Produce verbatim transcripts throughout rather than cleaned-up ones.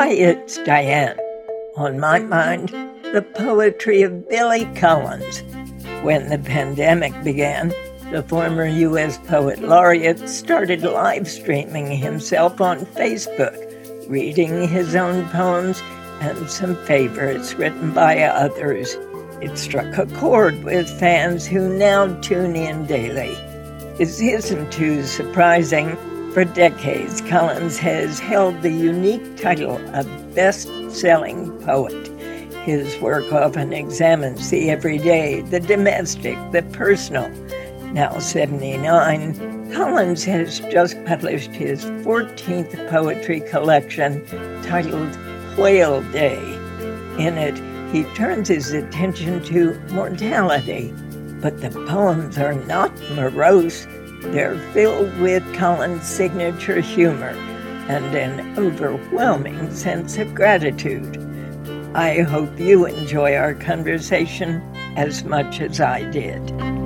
Hi, it's Diane. On my mind, the poetry of Billy Collins. When the pandemic began, the former U S Poet Laureate started live streaming himself on Facebook, reading his own poems and some favorites written by others. It struck a chord with fans who now tune in daily. This isn't too surprising. For decades, Collins has held the unique title of best-selling poet. His work often examines the everyday, the domestic, the personal. Now seventy-nine, Collins has just published his fourteenth poetry collection titled Whale Day. In it, he turns his attention to mortality, but the poems are not morose. They're filled with Collins' signature humor and an overwhelming sense of gratitude. I hope you enjoy our conversation as much as I did.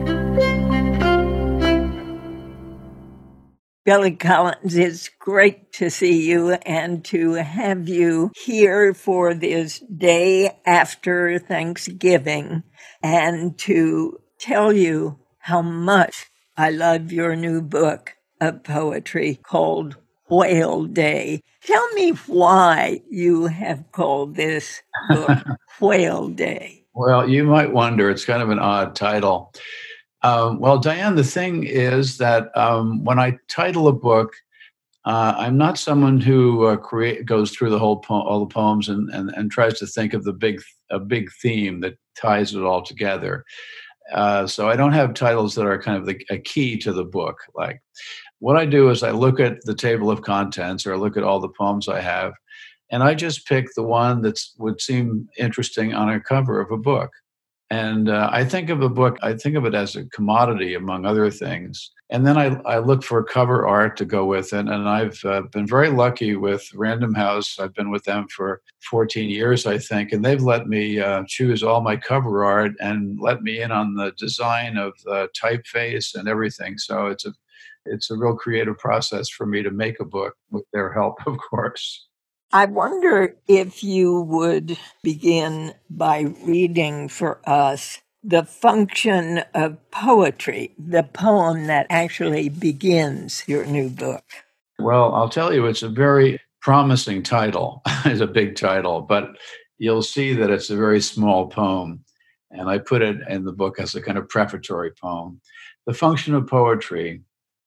Billy Collins, it's great to see you and to have you here for this day after Thanksgiving and to tell you how much I love your new book of poetry called Whale Day. Tell me why you have called this book Whale Day. Well, you might wonder, it's kind of an odd title. Um, well, Diane, the thing is that um, when I title a book, uh, I'm not someone who uh, create goes through the whole po- all the poems and, and and tries to think of the big a big theme that ties it all together. Uh, so I don't have titles that are kind of the, a key to the book. Like what I do is I look at the table of contents or I look at all the poems I have, and I just pick the one that would seem interesting on a cover of a book. And uh, I think of a book, I think of it as a commodity among other things. And then I, I look for cover art to go with it. And I've uh, been very lucky with Random House. I've been with them for fourteen years, I think. And they've let me uh, choose all my cover art and let me in on the design of the typeface and everything. So it's a, it's a real creative process for me to make a book with their help, of course. I wonder if you would begin by reading for us the function of poetry, the poem that actually begins your new book. Well, I'll tell you, it's a very promising title. It's a big title, but you'll see that it's a very small poem. And I put it in the book as a kind of prefatory poem. The function of poetry.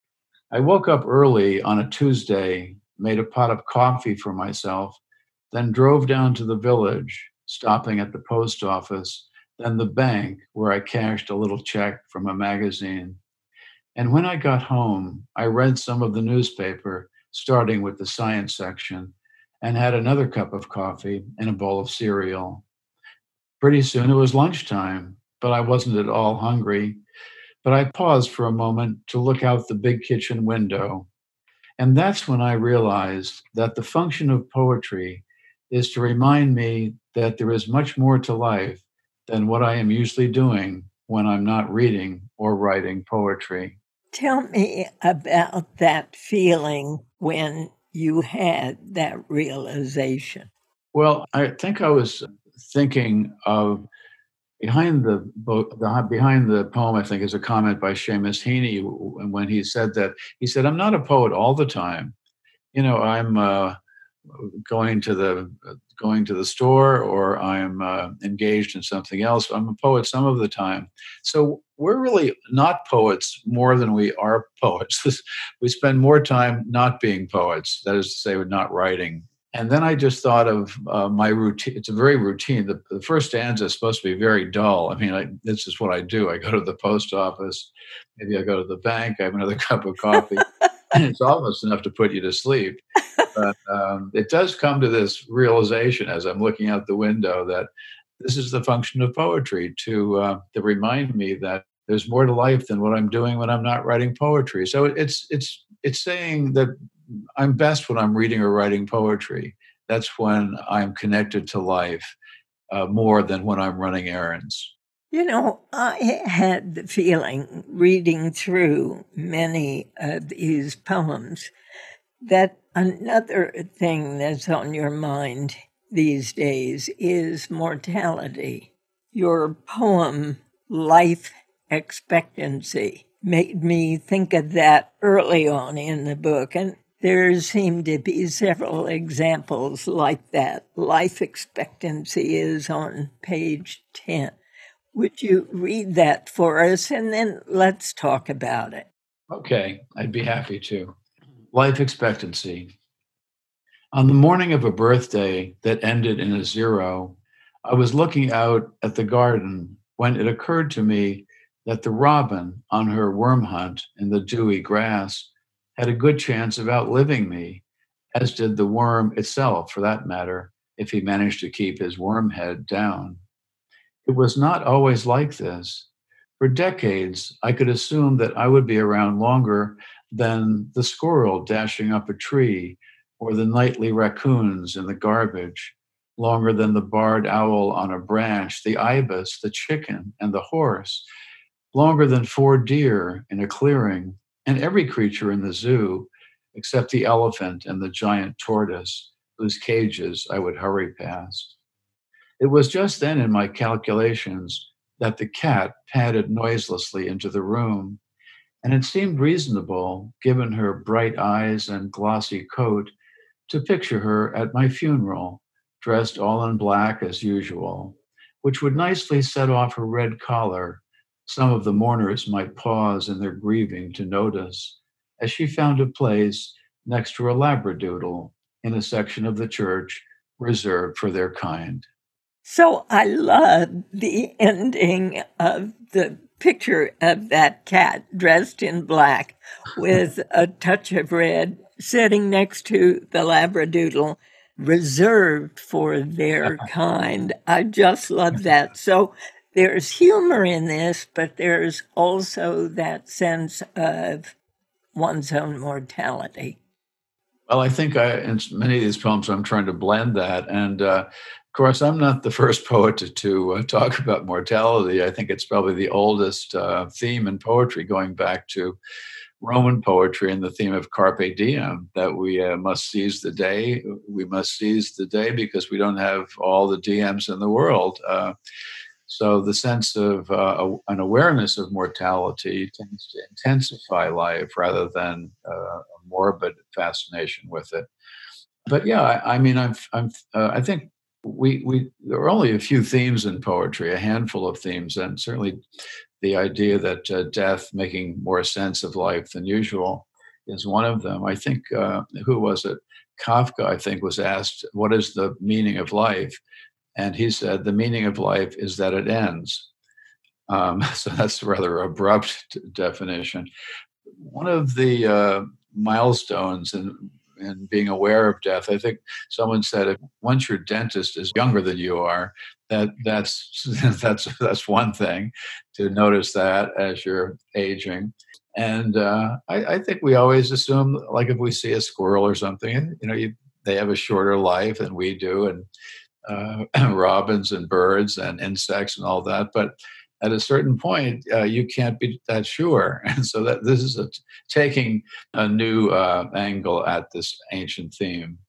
I woke up early on a Tuesday, made a pot of coffee for myself, then drove down to the village, stopping at the post office, then the bank where I cashed a little check from a magazine. And when I got home, I read some of the newspaper, starting with the science section, and had another cup of coffee and a bowl of cereal. Pretty soon it was lunchtime, but I wasn't at all hungry. But I paused for a moment to look out the big kitchen window. And that's when I realized that the function of poetry is to remind me that there is much more to life than what I am usually doing when I'm not reading or writing poetry. Tell me about that feeling when you had that realization. Well, I think I was thinking of behind the, the behind the poem, I think, is a comment by Seamus Heaney when he said that, he said, I'm not a poet all the time. You know, I'm uh, going to the going to the store or I'm uh, engaged in something else. I'm a poet some of the time. So we're really not poets more than we are poets. We spend more time not being poets, that is to say, with not writing. And then I just thought of uh, my routine. It's a very routine. The, the first stanza is supposed to be very dull. I mean, I, this is what I do. I go to the post office. Maybe I go to the bank. I have another cup of coffee. And it's almost enough to put you to sleep. But um, it does come to this realization as I'm looking out the window that this is the function of poetry, to uh, to remind me that there's more to life than what I'm doing when I'm not writing poetry. So it's it's it's saying that I'm best when I'm reading or writing poetry. That's when I'm connected to life uh, more than when I'm running errands. You know, I had the feeling reading through many of these poems that another thing that's on your mind these days is mortality. Your poem, Life Expectancy, made me think of that early on in the book, and there seem to be several examples like that. Life expectancy is on page ten. Would you read that for us, and then let's talk about it? Okay, I'd be happy to. Life expectancy. On the morning of a birthday that ended in a zero, I was looking out at the garden when it occurred to me that the robin on her worm hunt in the dewy grass had a good chance of outliving me, as did the worm itself, for that matter, if he managed to keep his worm head down. It was not always like this. For decades, I could assume that I would be around longer than the squirrel dashing up a tree or the nightly raccoons in the garbage, longer than the barred owl on a branch, the ibis, the chicken, and the horse, longer than four deer in a clearing, and every creature in the zoo, except the elephant and the giant tortoise, whose cages I would hurry past. It was just then in my calculations that the cat padded noiselessly into the room, and it seemed reasonable, given her bright eyes and glossy coat, to picture her at my funeral, dressed all in black as usual, which would nicely set off her red collar. Some of the mourners might pause in their grieving to notice, as she found a place next to a labradoodle in a section of the church reserved for their kind. So I love the ending of the picture of that cat dressed in black with a touch of red sitting next to the labradoodle reserved for their kind. I just love that. So there's humor in this, but there's also that sense of one's own mortality. Well, I think I, in many of these poems, I'm trying to blend that. And uh, of course, I'm not the first poet to, to uh, talk about mortality. I think it's probably the oldest uh, theme in poetry, going back to Roman poetry and the theme of carpe diem, that we uh, must seize the day. We must seize the day because we don't have all the D Ms in the world. Uh, so the sense of uh, an awareness of mortality tends to intensify life rather than uh, a morbid fascination with it. But yeah, I, I mean, I'm, I'm, uh, I think we, we, there are only a few themes in poetry, a handful of themes, and certainly the idea that uh, death making more sense of life than usual is one of them. I think, uh, who was it? Kafka, I think, was asked, what is the meaning of life? And he said, the meaning of life is that it ends. Um, so that's a rather abrupt t- definition. One of the uh, milestones in, in being aware of death, I think someone said, if once your dentist is younger than you are, that that's that's that's one thing, to notice that as you're aging. And uh, I, I think we always assume, like if we see a squirrel or something, you know, you, they have a shorter life than we do, and uh, robins and birds and insects and all that. But at a certain point, uh, you can't be that sure. And so that this is a, taking a new uh, angle at this ancient theme.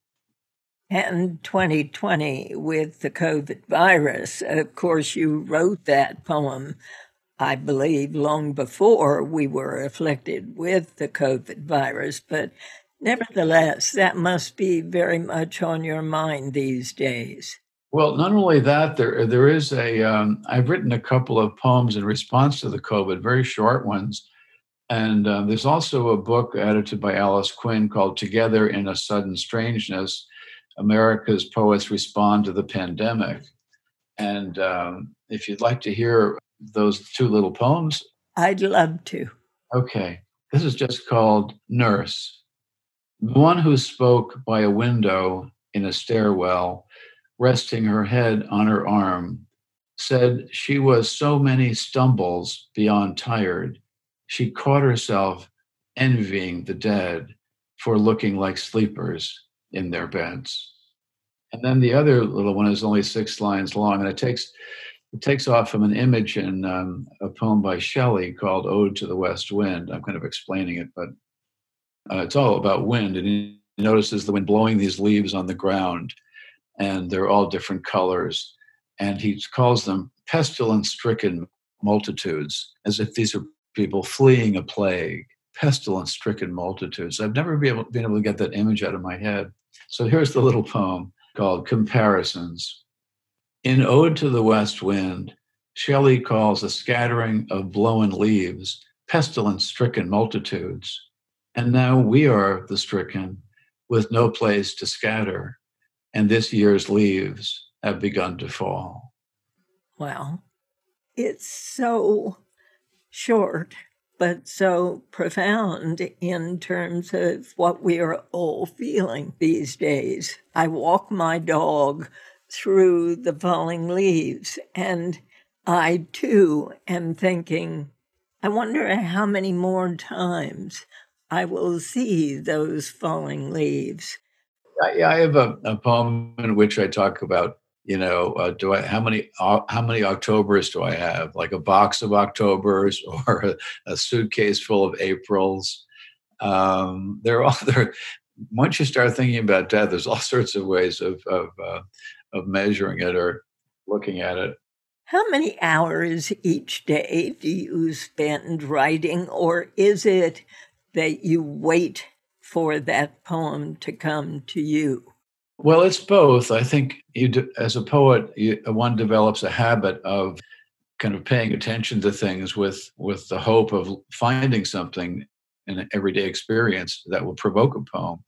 And twenty twenty with the COVID virus, of course, you wrote that poem, I believe, long before we were afflicted with the COVID virus. But nevertheless, that must be very much on your mind these days. Well, not only that, there there is a. Um, I've written a couple of poems in response to the COVID, very short ones, and um, there's also a book edited by Alice Quinn called "Together in a Sudden Strangeness: America's Poets Respond to the Pandemic." And um, if you'd like to hear those two little poems, I'd love to. Okay, this is just called "Nurse." The one who spoke by a window in a stairwell, resting her head on her arm, said she was so many stumbles beyond tired. She caught herself envying the dead for looking like sleepers in their beds. And then the other little one is only six lines long, and it takes it takes off from an image in um, a poem by Shelley called "Ode to the West Wind." I'm kind of explaining it, but uh, it's all about wind. And notices the wind blowing these leaves on the ground, and they're all different colors. And he calls them pestilence-stricken multitudes, as if these are people fleeing a plague. Pestilence-stricken multitudes. I've never been able, been able to get that image out of my head. So here's the little poem called Comparisons. In Ode to the West Wind, Shelley calls a scattering of blown leaves pestilence-stricken multitudes. And now we are the stricken with no place to scatter, and this year's leaves have begun to fall. Wow. It's so short, but so profound in terms of what we are all feeling these days. I walk my dog through the falling leaves, and I too am thinking, I wonder how many more times I will see those falling leaves. I, I have a, a poem in which I talk about, you know, uh, do I how many uh, how many Octobers do I have? Like a box of Octobers or a, a suitcase full of Aprils. Um, they're all there. Once you start thinking about death, there's all sorts of ways of of uh, of measuring it or looking at it. How many hours each day do you spend writing, or is it that you wait for that poem to come to you? Well, it's both. I think you, do, as a poet, you, one develops a habit of kind of paying attention to things with with the hope of finding something in an everyday experience that will provoke a poem.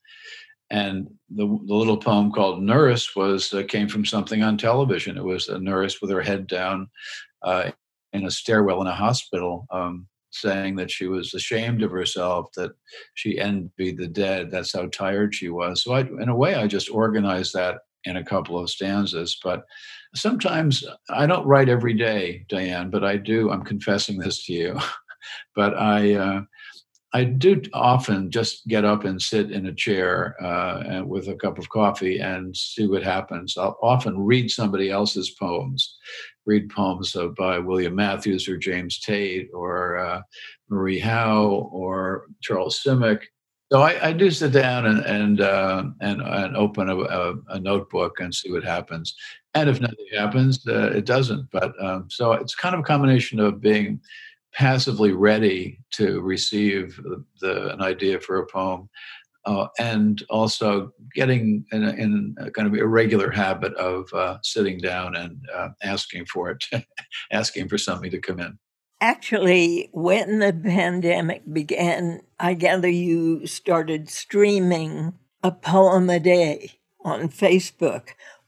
And the, the little poem called Nurse was uh, came from something on television. It was a nurse with her head down uh, in a stairwell in a hospital, um, saying that she was ashamed of herself, that she envied the dead. That's how tired she was. So I, in a way, I just organized that in a couple of stanzas. But sometimes I don't write every day, Diane, but I do. I'm confessing this to you. But I uh, I do often just get up and sit in a chair uh, and with a cup of coffee and see what happens. I'll often read somebody else's poems, read poems uh, by William Matthews or James Tate or uh, Marie Howe or Charles Simic. So I, I do sit down and and uh, and, and open a, a, a notebook and see what happens. And if nothing happens, uh, it doesn't. But um, so it's kind of a combination of being passively ready to receive the, the, an idea for a poem, uh, and also getting in a, in a kind of irregular habit of uh, sitting down and uh, asking for it, asking for something to come in. Actually, when the pandemic began, I gather you started streaming a poem a day on Facebook.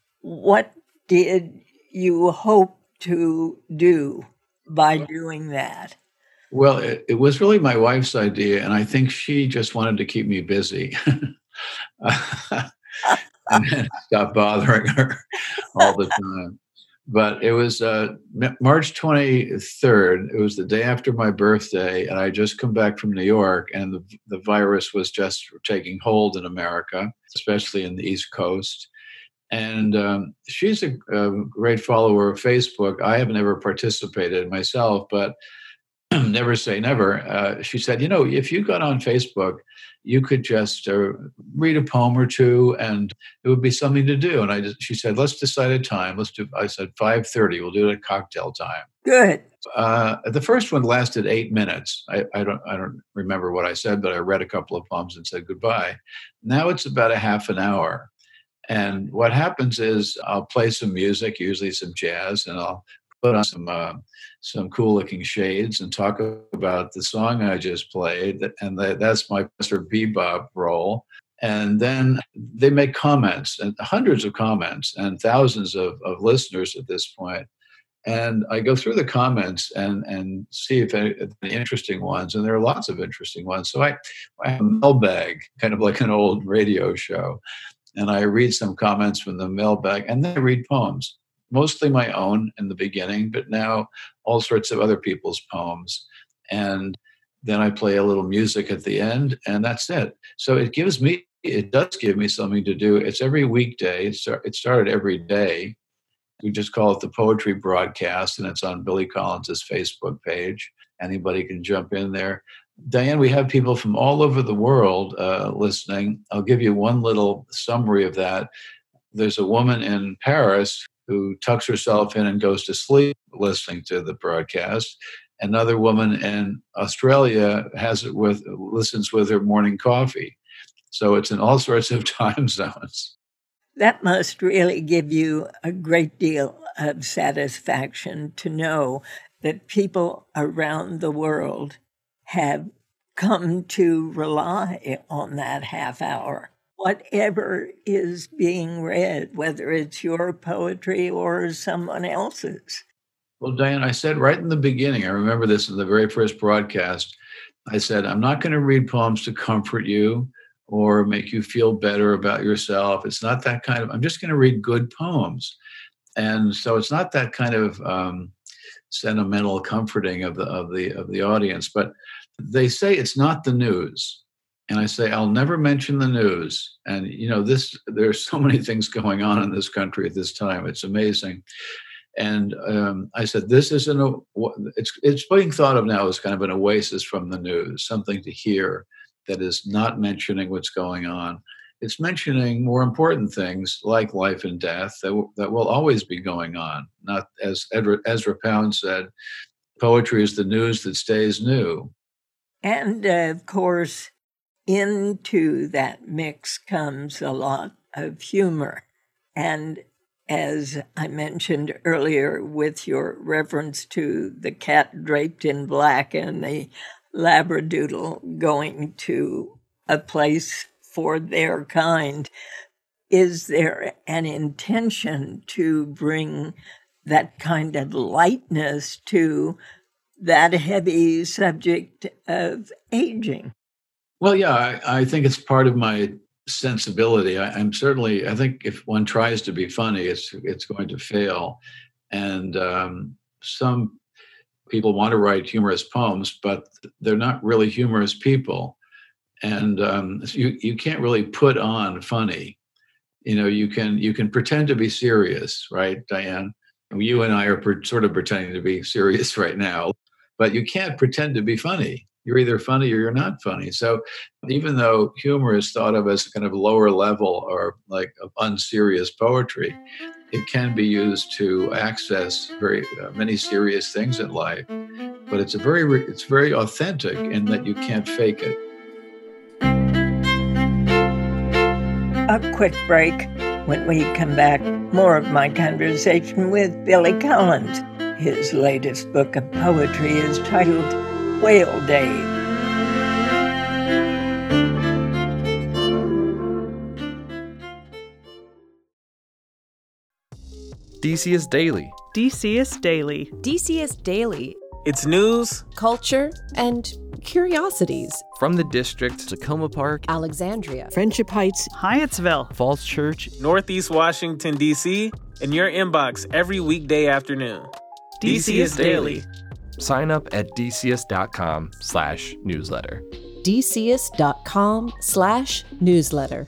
What did you hope to do by doing that? Well, it, it was really my wife's idea, and I think she just wanted to keep me busy and then stop bothering her all the time. But it was uh, March twenty-third. It was the day after my birthday, and I just come back from New York, and the, the virus was just taking hold in America, especially in the East Coast. And um, she's a, a great follower of Facebook. I have never participated myself, but never say never. Uh, she said, you know, if you got on Facebook, you could just uh, read a poem or two and it would be something to do. And I just, she said, let's decide a time. Let's do, I said, five thirty, we'll do it at cocktail time. Good. Uh, the first one lasted eight minutes. I, I don't I don't remember what I said, but I read a couple of poems and said goodbye. Now it's about a half an hour. And what happens is I'll play some music, usually some jazz, and I'll put on some uh, some cool-looking shades and talk about the song I just played. And that's my Mister Bebop role. And then they make comments, and hundreds of comments, and thousands of, of listeners at this point. And I go through the comments and, and see if any, if any interesting ones, and there are lots of interesting ones. So I, I have a mailbag, kind of like an old radio show. And I read some comments from the mailbag, and then I read poems, mostly my own in the beginning, but now all sorts of other people's poems. And then I play a little music at the end, and that's it. So it gives me, it does give me something to do. It's every weekday. It, start, it started every day. We just call it the Poetry Broadcast, and it's on Billy Collins's Facebook page. Anybody can jump in there. Diane, we have people from all over the world uh, listening. I'll give you one little summary of that. There's a woman in Paris who tucks herself in and goes to sleep listening to the broadcast. Another woman in Australia has it with listens with her morning coffee. So it's in all sorts of time zones. That must really give you a great deal of satisfaction to know that people around the world have come to rely on that half hour. Whatever is being read, whether it's your poetry or someone else's. Well, Diane, I said right in the beginning, I remember this in the very first broadcast, I said, I'm not going to read poems to comfort you or make you feel better about yourself. It's not that kind of, I'm just going to read good poems. And so it's not that kind of um, sentimental comforting of the of the of the audience, but they say it's not the news. And I say, I'll never mention the news. And, you know, this, there's so many things going on in this country at this time. It's amazing. And um, I said, this isn't a, it's, it's being thought of now as kind of an oasis from the news, something to hear that is not mentioning what's going on. It's mentioning more important things like life and death that, w- that will always be going on. Not, as Ezra, Ezra Pound said, poetry is the news that stays new. And uh, of course, into that mix comes a lot of humor. And as I mentioned earlier, with your reference to the cat draped in black and the Labradoodle going to a place for their kind, is there an intention to bring that kind of lightness to that heavy subject of aging? Well, yeah, I, I think it's part of my sensibility. I, I'm certainly, I think if one tries to be funny, it's it's going to fail. And um, some people want to write humorous poems, but they're not really humorous people. And um, you you can't really put on funny. You know, you can you can pretend to be serious, right, Diane? You and I are per, sort of pretending to be serious right now, but you can't pretend to be funny. You're either funny or you're not funny. So even though humor is thought of as kind of lower level or like unserious poetry, it can be used to access very uh, many serious things in life. But it's a very it's very authentic in that you can't fake it. A quick break. When we come back, more of my conversation with Billy Collins. His latest book of poetry is titled Whale Day. D C S Daily. D C S Daily. D C S Daily. It's news, culture, and curiosities. From the district, Tacoma Park, Alexandria, Friendship Heights, Hyattsville, Falls Church, Northeast Washington, D C, in your inbox every weekday afternoon. D C S Daily. Sign up at dcs.com slash newsletter. dcs.com slash newsletter.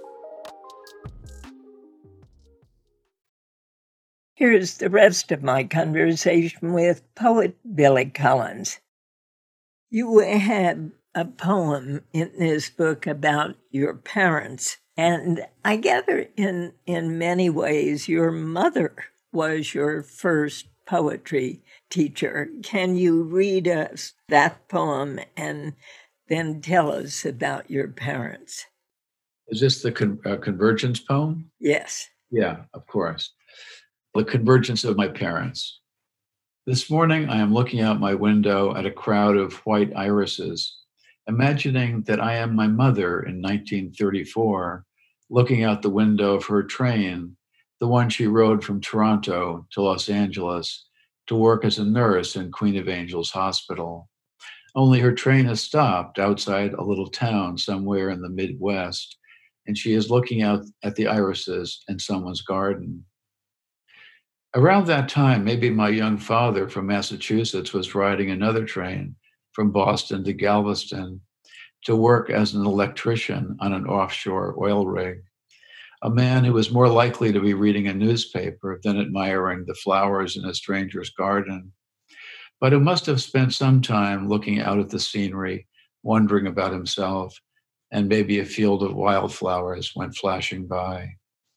Here's the rest of my conversation with poet Billy Collins. You have a poem in this book about your parents, and I gather in, in many ways your mother was your first poetry teacher. Can you read us that poem and then tell us about your parents? Is this the con- uh, Convergence poem? Yes. Yeah, of course. The Convergence of My Parents. This morning, I am looking out my window at a crowd of white irises, imagining that I am my mother in nineteen thirty-four, looking out the window of her train, the one she rode from Toronto to Los Angeles to work as a nurse in Queen of Angels Hospital. Only her train has stopped outside a little town somewhere in the Midwest, and she is looking out at the irises in someone's garden. Around that time, maybe my young father from Massachusetts was riding another train from Boston to Galveston to work as an electrician on an offshore oil rig, a man who was more likely to be reading a newspaper than admiring the flowers in a stranger's garden, but who must have spent some time looking out at the scenery wondering about himself, and maybe a field of wildflowers went flashing by.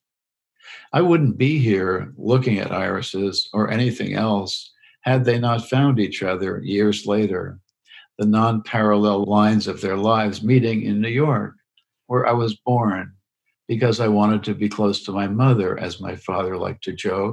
I wouldn't be here looking at irises or anything else had they not found each other years later, the non-parallel lines of their lives meeting in New York, where I was born, because I wanted to be close to my mother, as my father liked to joke.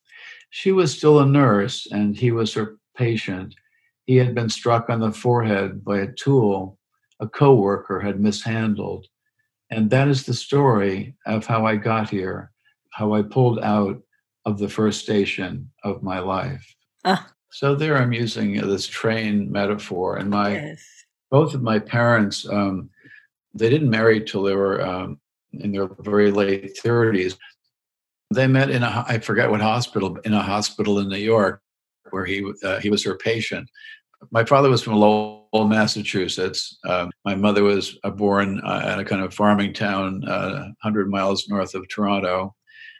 She was still a nurse, and he was her patient. He had been struck on the forehead by a tool a coworker had mishandled. And that is the story of how I got here, how I pulled out of the first station of my life. Ah. So there I'm using this train metaphor. And my Yes. both of my parents, um, they didn't marry till they were um, in their very late thirties. They met in a, I forget what hospital, in a hospital in New York, where he uh, he was her patient. My father was from Lowell, Massachusetts. Um, my mother was uh, born uh, at a kind of farming town, uh, one hundred miles north of Toronto.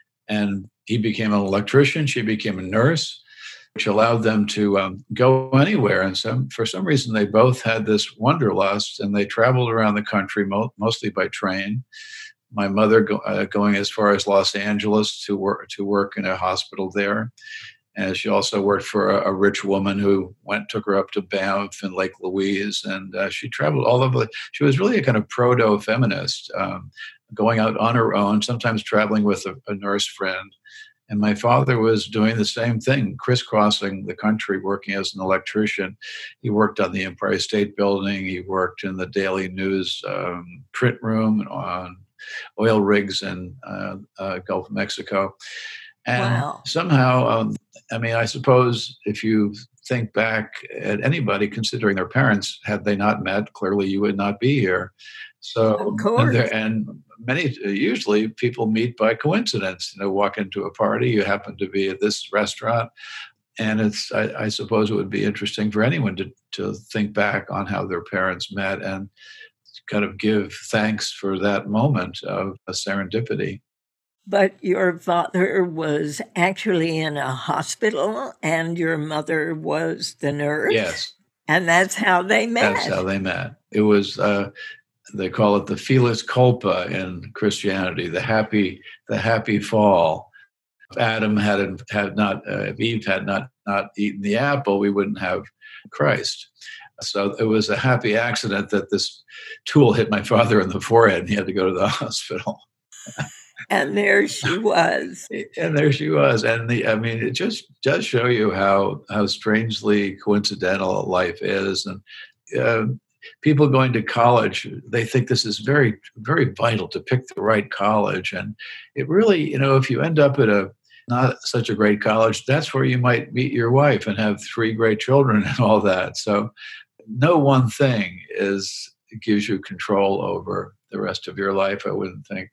And he became an electrician. She became a nurse, which allowed them to um, go anywhere. And some, for some reason, they both had this wanderlust, and they traveled around the country, mo- mostly by train. My mother go, uh, going as far as Los Angeles to work to work in a hospital there. And she also worked for a, a rich woman who went, took her up to Banff and Lake Louise. And uh, she traveled all over. She was really a kind of proto-feminist, um, going out on her own, sometimes traveling with a, a nurse friend. And my father was doing the same thing, crisscrossing the country, working as an electrician. He worked on the Empire State Building. He worked in the Daily News um, print room on oil rigs in uh, uh, Gulf of Mexico. And Wow. somehow, um, I mean, I suppose if you think back at anybody, considering their parents, had they not met, clearly you would not be here. So, Of course. and, there, and many, usually people meet by coincidence. You know, walk into a party, you happen to be at this restaurant. And it's, I, I suppose it would be interesting for anyone to, to think back on how their parents met and kind of give thanks for that moment of a serendipity. But your father was actually in a hospital and your mother was the nurse? Yes. And that's how they met? That's how they met. It was, uh, they call it the Felix Culpa in Christianity, the happy, the happy fall. If Adam had, had not, uh, if Eve had not, not eaten the apple, we wouldn't have Christ. So it was a happy accident that this tool hit my father in the forehead and he had to go to the hospital. And there she was. And there she was. And the, I mean, it just does show you how, how strangely coincidental life is. And uh, people going to college, they think this is very, very vital to pick the right college. And it really, you know, if you end up at a not such a great college, that's where you might meet your wife and have three great children and all that. So no one thing is gives you control over the rest of your life, I wouldn't think.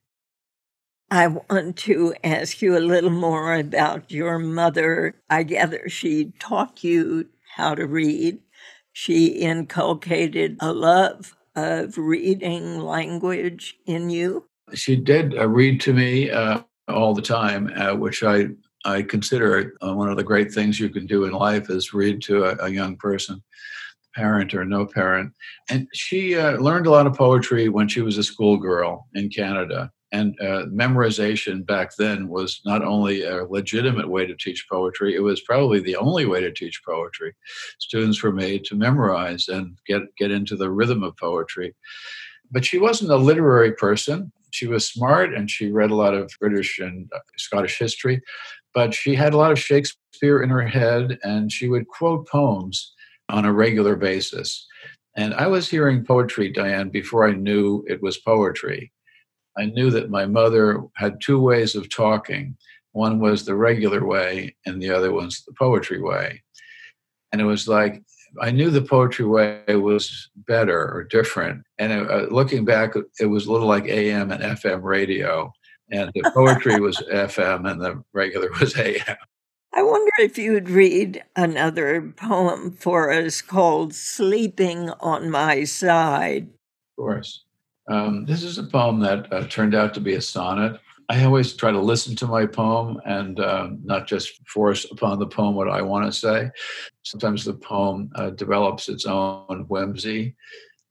I want to ask you a little more about your mother. I gather she taught you how to read. She inculcated a love of reading language in you. She did uh, read to me uh, all the time, uh, which I, I consider uh, one of the great things you can do in life is read to a, a young person, parent or no parent. And she uh, learned a lot of poetry when she was a schoolgirl in Canada. And uh, memorization back then was not only a legitimate way to teach poetry, it was probably the only way to teach poetry. Students were made to memorize and get, get into the rhythm of poetry. But she wasn't a literary person. She was smart and she read a lot of British and Scottish history, but she had a lot of Shakespeare in her head and she would quote poems on a regular basis. And I was hearing poetry, Diane, before I knew it was poetry. I knew that my mother had two ways of talking. One was the regular way, and the other was the poetry way. And it was like, I knew the poetry way was better or different. And uh, looking back, it was a little like A M and F M radio. And the poetry was F M and the regular was A M. I wonder if you'd read another poem for us called Sleeping on My Side. Of course. Um, this is a poem that uh, turned out to be a sonnet. I always try to listen to my poem and uh, not just force upon the poem what I want to say. Sometimes the poem uh, develops its own whimsy.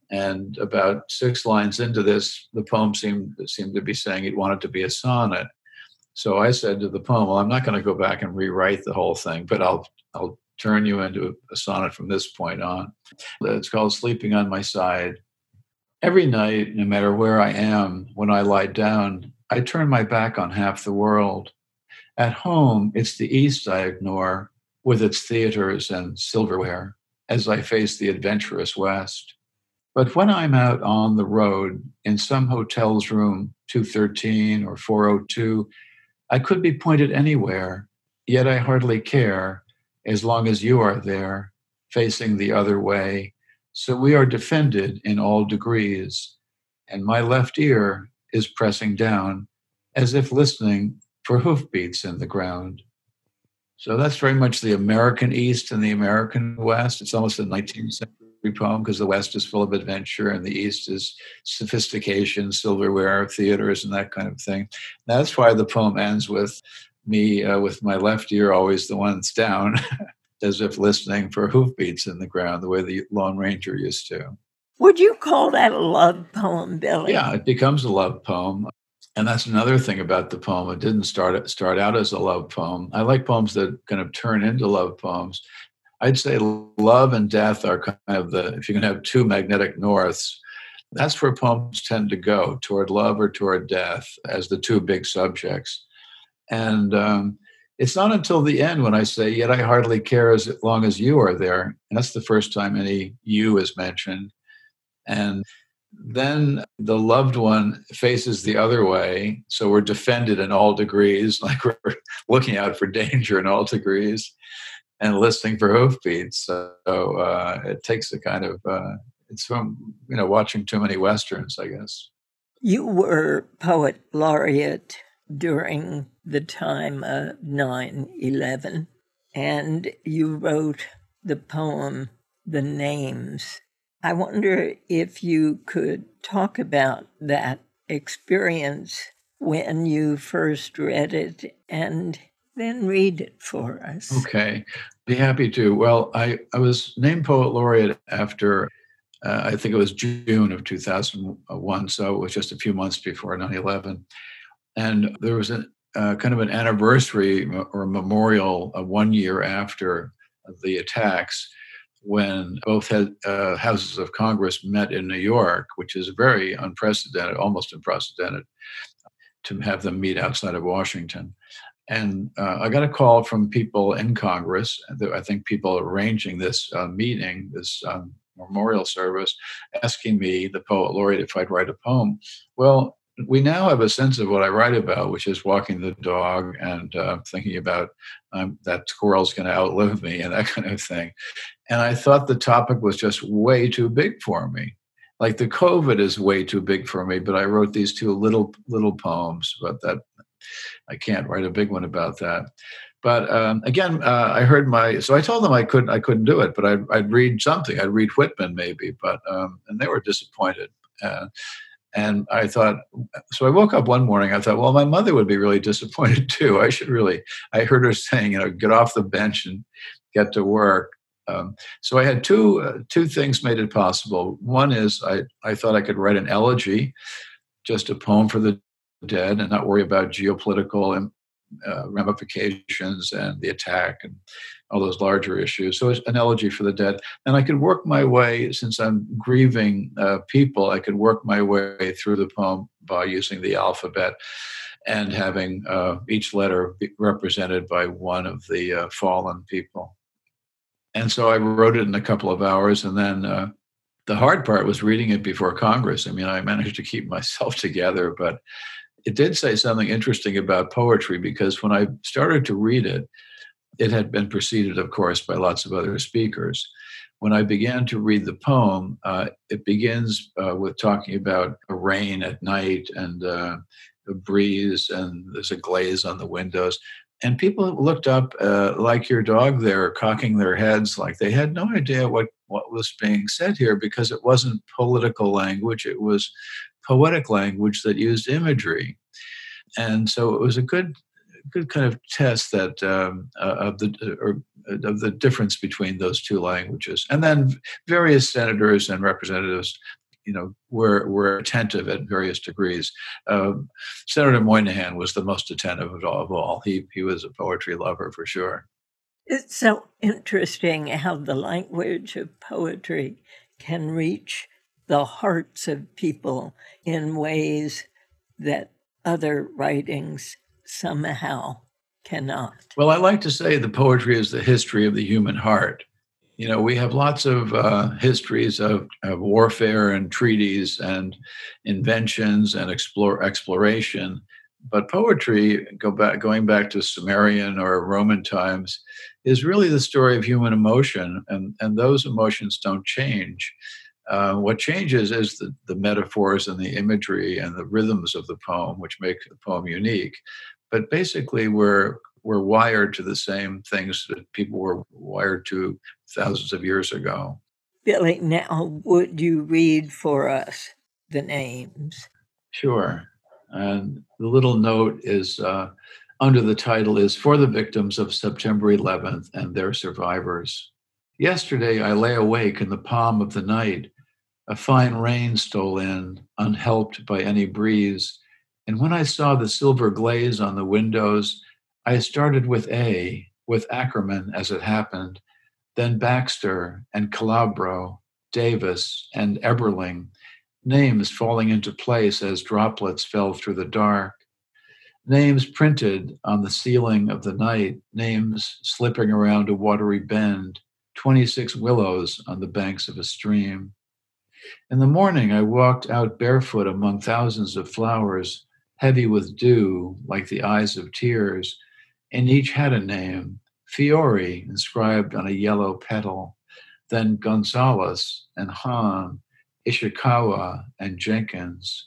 And about six lines into this, the poem seemed seemed to be saying it wanted to be a sonnet. So I said to the poem, well, I'm not going to go back and rewrite the whole thing, but I'll I'll turn you into a sonnet from this point on. It's called Sleeping on My Side. Every night, no matter where I am, when I lie down, I turn my back on half the world. At home, it's the East I ignore, with its theaters and silverware, as I face the adventurous West. But when I'm out on the road, in some hotel's room, two thirteen or four oh two, I could be pointed anywhere, yet I hardly care, as long as you are there, facing the other way. So we are defended in all degrees, and my left ear is pressing down, as if listening for hoofbeats in the ground. So that's very much the American East and the American West. It's almost a nineteenth century poem because the West is full of adventure and the East is sophistication, silverware, theaters, and that kind of thing. That's why the poem ends with me uh, with my left ear always the one that's down, as if listening for hoofbeats in the ground, the way the Lone Ranger used to. Would you call that a love poem, Billy? Yeah, it becomes a love poem. And that's another thing about the poem. It didn't start start out as a love poem. I like poems that kind of turn into love poems. I'd say love and death are kind of the, if you can have two magnetic norths, that's where poems tend to go, toward love or toward death as the two big subjects. And um, it's not until the end when I say, yet I hardly care as long as you are there. And that's the first time any you is mentioned. And then the loved one faces the other way. So we're defended in all degrees, like we're looking out for danger in all degrees and listening for hoofbeats. So uh, it takes a kind of, uh, it's from, you know, watching too many Westerns, I guess. You were poet laureate during the time of nine eleven, and you wrote the poem, The Names. I wonder if you could talk about that experience when you first read it and then read it for us. Okay, be happy to. Well, I, I was named Poet Laureate after, uh, I think it was June of two thousand one, so it was just a few months before nine eleven. And there was a uh, kind of an anniversary or memorial uh, one year after the attacks, when both had, uh, houses of Congress met in New York, which is very unprecedented, almost unprecedented, to have them meet outside of Washington. And uh, I got a call from people in Congress, I think people arranging this uh, meeting, this um, memorial service, asking me, the Poet Laureate, if I'd write a poem. Well, we now have a sense of what I write about, which is walking the dog and uh, thinking about um, that squirrel's going to outlive me and that kind of thing. And I thought the topic was just way too big for me. Like the COVID is way too big for me, but I wrote these two little little poems about that. I can't write a big one about that. But um, again, uh, I heard my, so I told them I couldn't, I couldn't do it, but I'd, I'd read something. I'd read Whitman maybe, but, um, and they were disappointed. Uh, And I thought, so I woke up one morning, I thought, well, my mother would be really disappointed too. I should really, I heard her saying, you know, get off the bench and get to work. Um, so I had two uh, two things made it possible. One is I, I thought I could write an elegy, just a poem for the dead, and not worry about geopolitical and, uh, ramifications and the attack and all those larger issues. So it's an elegy for the dead. And I could work my way, since I'm grieving uh, people, I could work my way through the poem by using the alphabet and having uh, each letter be represented by one of the uh, fallen people. And so I wrote it in a couple of hours. And then uh, the hard part was reading it before Congress. I mean, I managed to keep myself together, but it did say something interesting about poetry, because when I started to read it, it had been preceded, of course, by lots of other speakers. When I began to read the poem, uh, it begins uh, with talking about a rain at night and uh, a breeze, and there's a glaze on the windows. And people looked up uh, like your dog there, cocking their heads like they had no idea what, what was being said here, because it wasn't political language. It was poetic language that used imagery. And so it was a good good kind of test that um, uh, of the or of the difference between those two languages. And then various senators and representatives you know, were were attentive at various degrees. Uh, Senator Moynihan was the most attentive of all. Of all. He he was a poetry lover for sure. It's so interesting how the language of poetry can reach the hearts of people in ways that other writings somehow cannot. Well, I like to say the poetry is the history of the human heart. You know, we have lots of uh, histories of, of warfare and treaties and inventions and explore, exploration. But poetry, go back, going back to Sumerian or Roman times, is really the story of human emotion, and, and those emotions don't change. Uh, what changes is the, the metaphors and the imagery and the rhythms of the poem, which make the poem unique. But basically, we're we're wired to the same things that people were wired to thousands of years ago. Billy, now would you read for us the names? Sure. And the little note is uh, under the title is For the Victims of September eleventh and Their Survivors. Yesterday, I lay awake in the palm of the night. A fine rain stole in, unhelped by any breeze. And when I saw the silver glaze on the windows, I started with A, with Ackerman as it happened, then Baxter and Calabro, Davis and Eberling, names falling into place as droplets fell through the dark. Names printed on the ceiling of the night, names slipping around a watery bend, twenty-six willows on the banks of a stream. In the morning, I walked out barefoot among thousands of flowers, heavy with dew, like the eyes of tears, and each had a name, Fiore, inscribed on a yellow petal, then Gonzalez and Hahn, Ishikawa and Jenkins,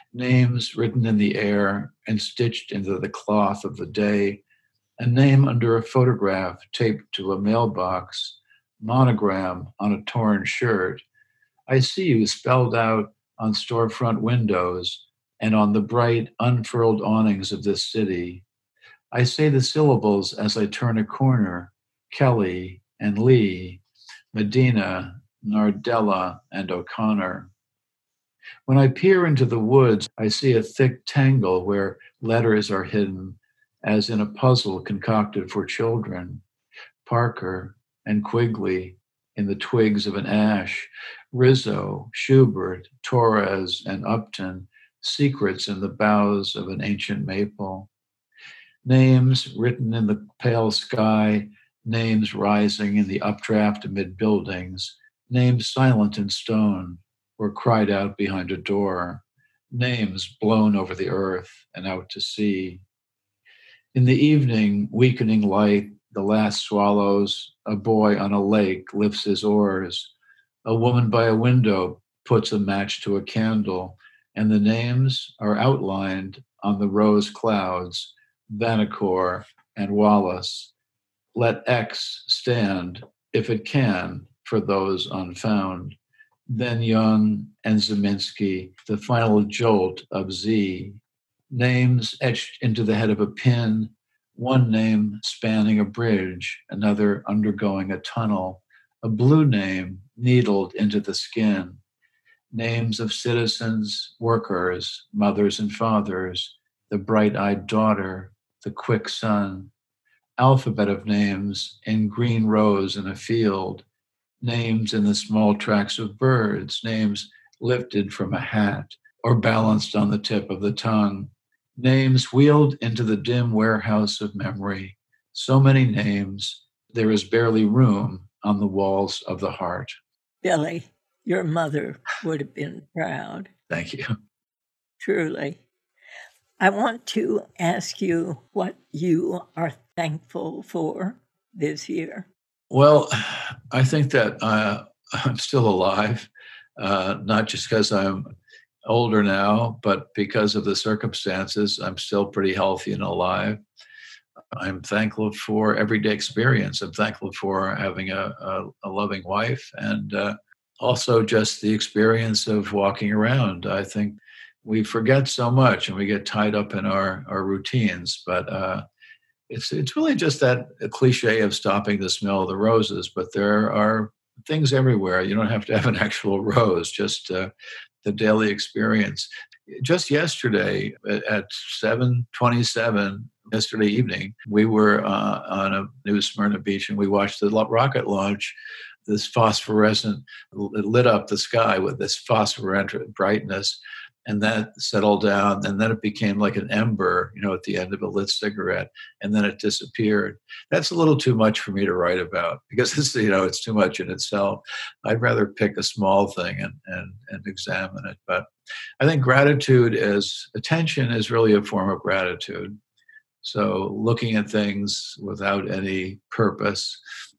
names written in the air and stitched into the cloth of the day, a name under a photograph taped to a mailbox, monogram on a torn shirt. I see you spelled out on storefront windows and on the bright, unfurled awnings of this city. I say the syllables as I turn a corner, Kelly and Lee, Medina, Nardella, and O'Connor. When I peer into the woods, I see a thick tangle where letters are hidden, as in a puzzle concocted for children. Parker and Quigley in the twigs of an ash, Rizzo, Schubert, Torres, and Upton, secrets in the boughs of an ancient maple. Names written in the pale sky, names rising in the updraft amid buildings, names silent in stone or cried out behind a door, names blown over the earth and out to sea. In the evening, weakening light, the last swallows, a boy on a lake lifts his oars, a woman by a window puts a match to a candle, and the names are outlined on the rose clouds, Vanacore and Wallace. Let X stand, if it can, for those unfound. Then Young and Zeminski, the final jolt of Z. Names etched into the head of a pin, one name spanning a bridge, another undergoing a tunnel, a blue name needled into the skin. Names of citizens, workers, mothers and fathers, the bright-eyed daughter, the quick son, alphabet of names in green rows in a field, names in the small tracks of birds, names lifted from a hat or balanced on the tip of the tongue, names wheeled into the dim warehouse of memory. So many names, there is barely room on the walls of the heart. Billy, your mother would have been proud. Thank you. Truly. I want to ask you what you are thankful for this year. Well, I think that uh, I'm still alive, uh, not just because I'm older now, but because of the circumstances. I'm still pretty healthy and alive. I'm thankful for everyday experience. I'm thankful for having a, a, a loving wife, and uh, also just the experience of walking around. I think we forget so much and we get tied up in our, our routines, but uh, it's it's really just that cliche of stopping the smell of the roses. But there are things everywhere. You don't have to have an actual rose, just uh, the daily experience. Just yesterday at seven twenty-seven, yesterday evening, we were uh, on a New Smyrna beach and we watched the rocket launch. This phosphorescent, it lit up the sky with this phosphorescent brightness, and that settled down, and then it became like an ember, you know, at the end of a lit cigarette, and then it disappeared. That's a little too much for me to write about because it's, you know, it's too much in itself. I'd rather pick a small thing and and and examine it. But I think gratitude is, attention is really a form of gratitude. So looking at things without any purpose.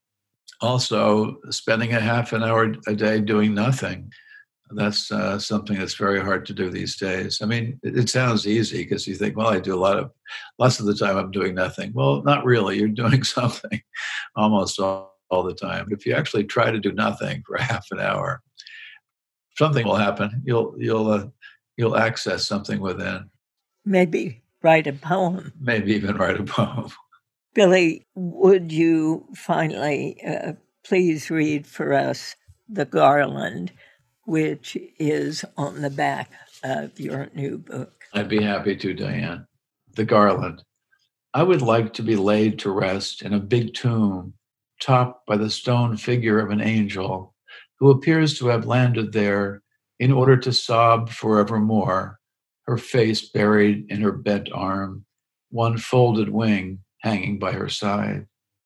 Also, spending a half an hour a day doing nothing. That's uh, something that's very hard to do these days. I mean, it, it sounds easy because you think, well, I do a lot of, lots of the time I'm doing nothing. Well, not really. You're doing something almost all, all the time. If you actually try to do nothing for half an hour, something will happen. You'll you'll uh, you'll access something within. Maybe write a poem. Maybe even write a poem. Billy, would you finally uh, please read for us The Garland, which is on the back of your new book? I'd be happy to, Diane. The Garland. I would like to be laid to rest in a big tomb, topped by the stone figure of an angel who appears to have landed there in order to sob forevermore, her face buried in her bent arm, one folded wing hanging by her side.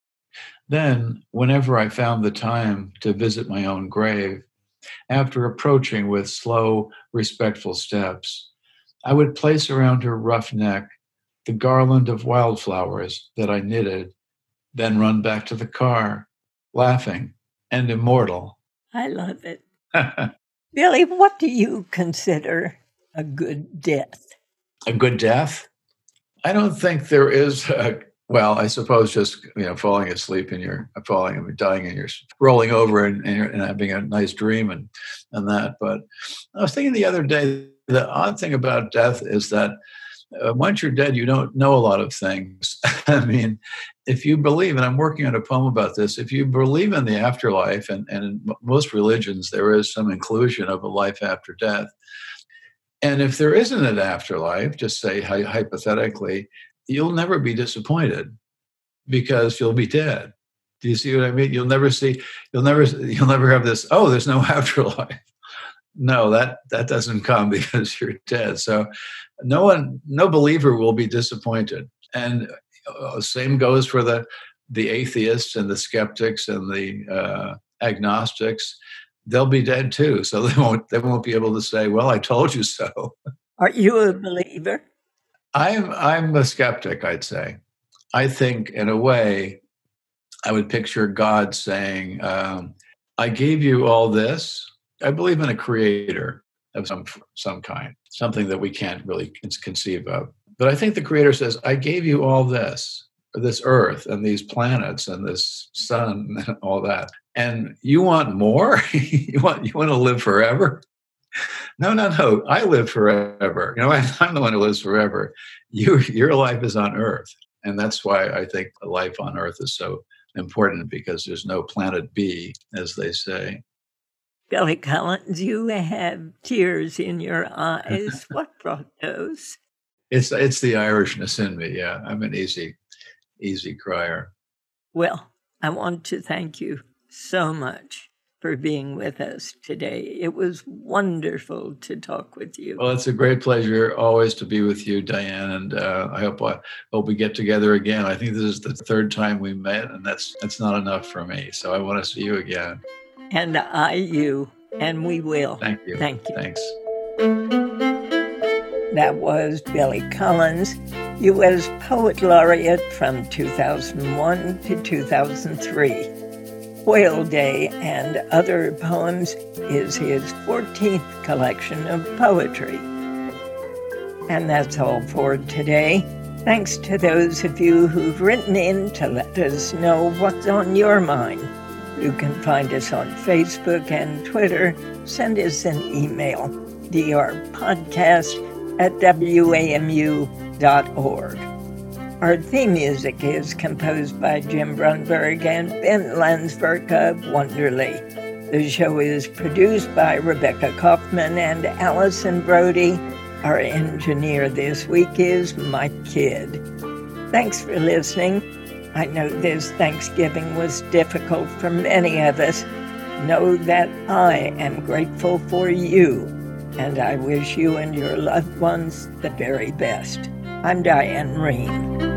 Then, whenever I found the time to visit my own grave, after approaching with slow, respectful steps, I would place around her rough neck the garland of wildflowers that I knitted, then run back to the car, laughing and immortal. I love it. Billy, what do you consider a good death? A good death? I don't think there is a, well, I suppose just, you know, falling asleep and you're falling and dying and you're rolling over and, and, you're, and having a nice dream and, and that. But I was thinking the other day, the odd thing about death is that uh, once you're dead, you don't know a lot of things. I mean, if you believe, and I'm working on a poem about this, if you believe in the afterlife, and, and in most religions, there is some inclusion of a life after death. And if there isn't an afterlife, just say hypothetically, you'll never be disappointed because you'll be dead. Do you see what I mean? You'll never see, you'll never, you'll never have this, oh, there's no afterlife. No, that, that doesn't come because you're dead. So no one, no believer will be disappointed. And uh, same goes for the, the atheists and the skeptics and the uh, agnostics. They'll be dead too. So they won't, they won't be able to say, well, I told you so. Are you a believer? I'm I'm a skeptic, I'd say. I think, in a way, I would picture God saying, um, I gave you all this. I believe in a creator of some some kind, something that we can't really conceive of. But I think the creator says, I gave you all this, this earth and these planets and this sun and all that. And you want more? you want you want to live forever? No, no, no. I live forever. You know, I'm the one who lives forever. You, your life is on Earth. And that's why I think life on Earth is so important, because there's no planet B, as they say. Billy Collins, you have tears in your eyes. What brought those? It's it's the Irishness in me, yeah. I'm an easy, easy crier. Well, I want to thank you so much for being with us today. It was wonderful to talk with you. Well, it's a great pleasure always to be with you, Diane, and uh, I hope I hope we get together again. I think this is the third time we met, and that's that's not enough for me. So I want to see you again. And I, you, and we will. Thank you. Thank you. Thanks. That was Billy Collins, U S Poet Laureate from two thousand one to two thousand three. Whale Day and Other Poems is his fourteenth collection of poetry. And that's all for today. Thanks to those of you who've written in to let us know what's on your mind. You can find us on Facebook and Twitter. Send us an email, d r podcast at w a m u dot org. Our theme music is composed by Jim Brunberg and Ben Landsberg of Wonderly. The show is produced by Rebecca Kaufman and Allison Brody. Our engineer this week is Mike Kidd. Thanks for listening. I know this Thanksgiving was difficult for many of us. Know that I am grateful for you, and I wish you and your loved ones the very best. I'm Diane Rehm.